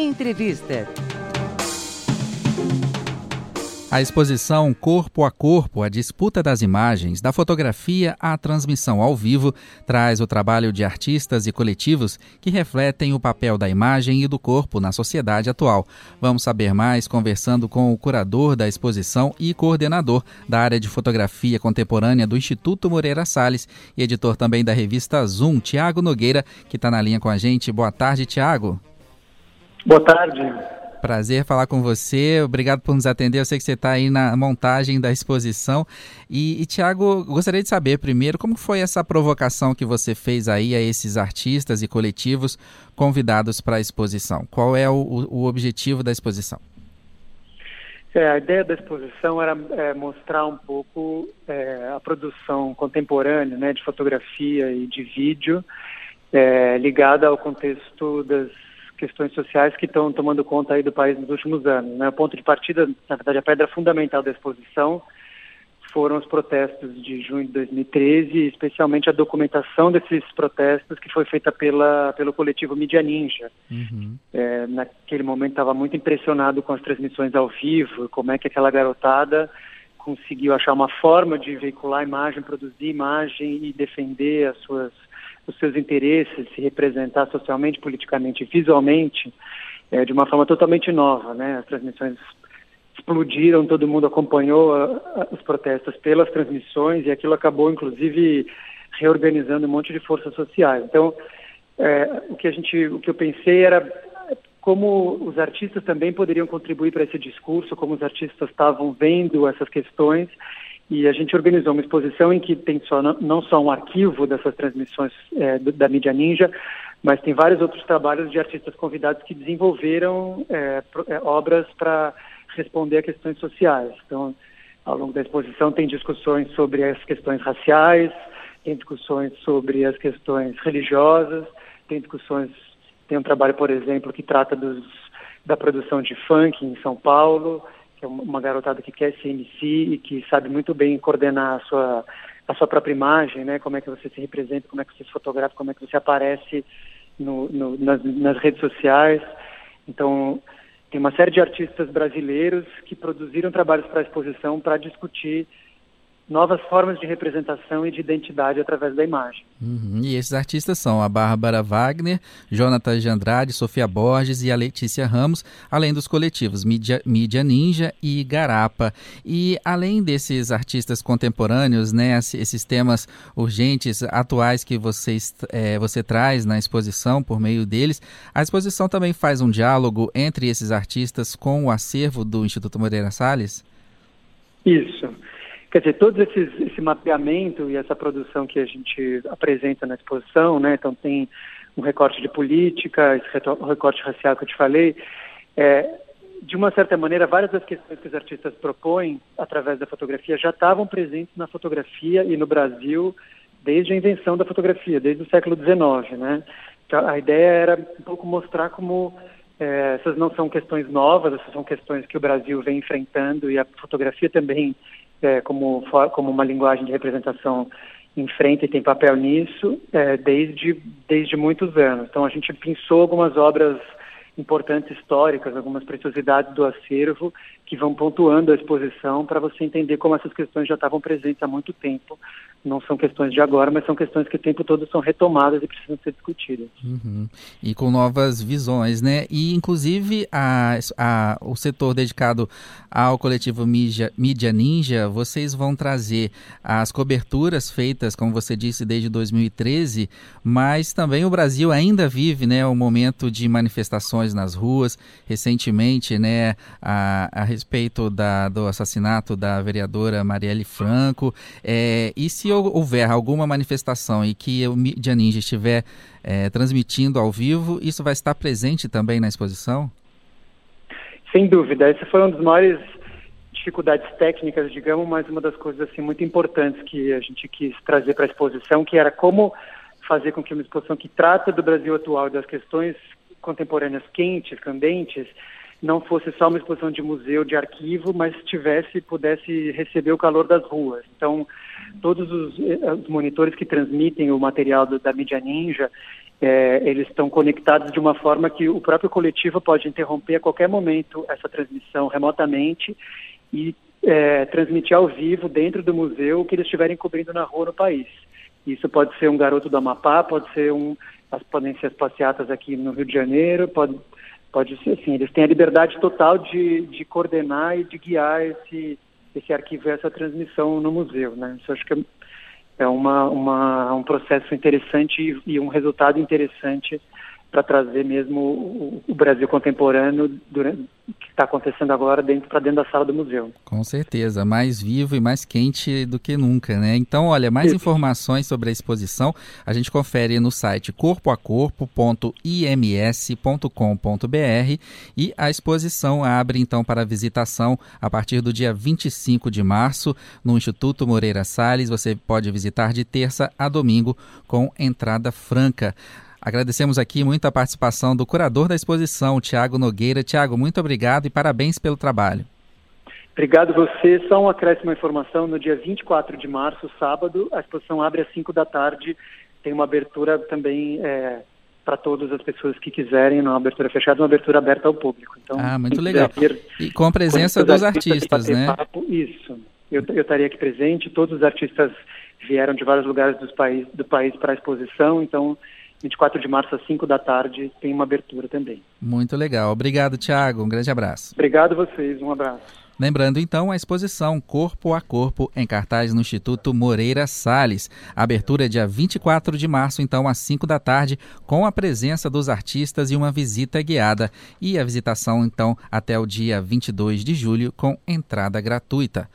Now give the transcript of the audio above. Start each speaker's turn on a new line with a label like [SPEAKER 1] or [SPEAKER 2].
[SPEAKER 1] Entrevista.
[SPEAKER 2] A exposição Corpo a Corpo, a disputa das imagens, da fotografia à transmissão ao vivo, traz o trabalho de artistas e coletivos que refletem o papel da imagem e do corpo na sociedade atual. Vamos saber mais conversando com o curador da exposição e coordenador da área de fotografia contemporânea do Instituto Moreira Salles e editor também da revista Zoom, Tiago Nogueira, que está na linha com a gente. Boa tarde, Tiago.
[SPEAKER 3] Boa tarde.
[SPEAKER 2] Prazer falar com você, obrigado por nos atender, eu sei que você está aí na montagem da exposição. E Tiago, gostaria de saber primeiro como foi essa provocação que você fez aí a esses artistas e coletivos convidados para a exposição. Qual é o objetivo da exposição?
[SPEAKER 3] A ideia da exposição era mostrar um pouco a produção contemporânea, né, de fotografia e de vídeo ligada ao contexto das questões sociais que estão tomando conta aí do país nos últimos anos, né? O ponto de partida, na verdade, a pedra fundamental da exposição foram os protestos de junho de 2013, especialmente a documentação desses protestos que foi feita pelo coletivo Mídia Ninja.
[SPEAKER 2] Uhum.
[SPEAKER 3] Naquele momento estava muito impressionado com as transmissões ao vivo, como é que aquela garotada conseguiu achar uma forma de veicular imagem, produzir imagem e defender os seus interesses, se representar socialmente, politicamente e visualmente de uma forma totalmente nova, né? As transmissões explodiram, todo mundo acompanhou os protestos pelas transmissões e aquilo acabou, inclusive, reorganizando um monte de forças sociais. Então, o que eu pensei era como os artistas também poderiam contribuir para esse discurso, como os artistas estavam vendo essas questões. E a gente organizou uma exposição em que tem não só um arquivo dessas transmissões da Mídia Ninja, mas tem vários outros trabalhos de artistas convidados que desenvolveram obras para responder a questões sociais. Então, ao longo da exposição tem discussões sobre as questões raciais, tem discussões sobre as questões religiosas, tem um trabalho, por exemplo, que trata da produção de funk em São Paulo, que é uma garotada que quer ser MC e que sabe muito bem coordenar a sua própria imagem, né? Como é que você se representa, como é que você se fotografa, como é que você aparece nas redes sociais. Então, tem uma série de artistas brasileiros que produziram trabalhos para a exposição para discutir novas formas de representação e de identidade através da imagem.
[SPEAKER 2] Uhum. E esses artistas são a Bárbara Wagner, Jonatas de Andrade, Sofia Borges e a Letícia Ramos, além dos coletivos Mídia Ninja e Garapa. E além desses artistas contemporâneos, né, esses temas urgentes, atuais que você traz na exposição por meio deles, a exposição também faz um diálogo entre esses artistas com o acervo do Instituto Moreira Salles?
[SPEAKER 3] Isso. Quer dizer, todo esse mapeamento e essa produção que a gente apresenta na exposição, né? Então tem um recorte de política, o recorte racial que eu te falei, de uma certa maneira, várias das questões que os artistas propõem através da fotografia já estavam presentes na fotografia e no Brasil desde a invenção da fotografia, desde o século XIX, né? Então, a ideia era um pouco mostrar como essas não são questões novas, essas são questões que o Brasil vem enfrentando e a fotografia também como uma linguagem de representação enfrenta e tem papel nisso desde muitos anos. Então a gente pensou algumas obras importantes históricas, algumas preciosidades do acervo que vão pontuando a exposição para você entender como essas questões já estavam presentes há muito tempo. Não são questões de agora, mas são questões que o tempo todo são retomadas e precisam ser discutidas.
[SPEAKER 2] Uhum. E com novas visões, né? E, inclusive, o setor dedicado ao coletivo Mídia Ninja, vocês vão trazer as coberturas feitas, como você disse, desde 2013, mas também o Brasil ainda vive, né, um momento de manifestações nas ruas. Recentemente, né, a respeito do assassinato da vereadora Marielle Franco. E se houver alguma manifestação e que o Mídia Ninja estiver transmitindo ao vivo, isso vai estar presente também na exposição?
[SPEAKER 3] Sem dúvida. Essa foi uma das maiores dificuldades técnicas, digamos, mas uma das coisas assim, muito importantes que a gente quis trazer para a exposição, que era como fazer com que uma exposição que trata do Brasil atual e das questões contemporâneas quentes, candentes, não fosse só uma exposição de museu, de arquivo, mas pudesse receber o calor das ruas. Então, todos os monitores que transmitem o material da Mídia Ninja, eles estão conectados de uma forma que o próprio coletivo pode interromper a qualquer momento essa transmissão remotamente e transmitir ao vivo dentro do museu o que eles estiverem cobrindo na rua no país. Isso pode ser um garoto do Amapá, podem ser as passeatas aqui no Rio de Janeiro, pode ser assim, eles têm a liberdade total de coordenar e de guiar esse arquivo e essa transmissão no museu, né? Isso acho que é um processo interessante e um resultado interessante para trazer mesmo o Brasil contemporâneo que está acontecendo agora para dentro da sala do museu.
[SPEAKER 2] Com certeza, mais vivo e mais quente do que nunca, né? Então, olha, mais informações sobre a exposição a gente confere no site corpoacorpo.ims.com.br e a exposição abre então para visitação a partir do dia 25 de março no Instituto Moreira Salles. Você pode visitar de terça a domingo com entrada franca. Agradecemos aqui muito a participação do curador da exposição, Tiago Nogueira. Tiago, muito obrigado e parabéns pelo trabalho.
[SPEAKER 3] Obrigado a você. Só um acréscimo à informação, no dia 24 de março, sábado, a exposição abre às 5 da tarde. Tem uma abertura também para todas as pessoas que quiserem, não uma abertura fechada, uma abertura aberta ao público. Então,
[SPEAKER 2] muito legal. E com a presença dos artistas, né?
[SPEAKER 3] Isso. Eu estaria aqui presente. Todos os artistas vieram de vários lugares do país para a exposição, então 24 de março, às 5 da tarde, tem uma abertura também.
[SPEAKER 2] Muito legal. Obrigado, Tiago. Um grande abraço.
[SPEAKER 3] Obrigado a vocês. Um abraço.
[SPEAKER 2] Lembrando, então, a exposição Corpo a Corpo em cartaz no Instituto Moreira Salles. A abertura é dia 24 de março, então, às 5 da tarde, com a presença dos artistas e uma visita guiada. E a visitação, então, até o dia 22 de julho, com entrada gratuita.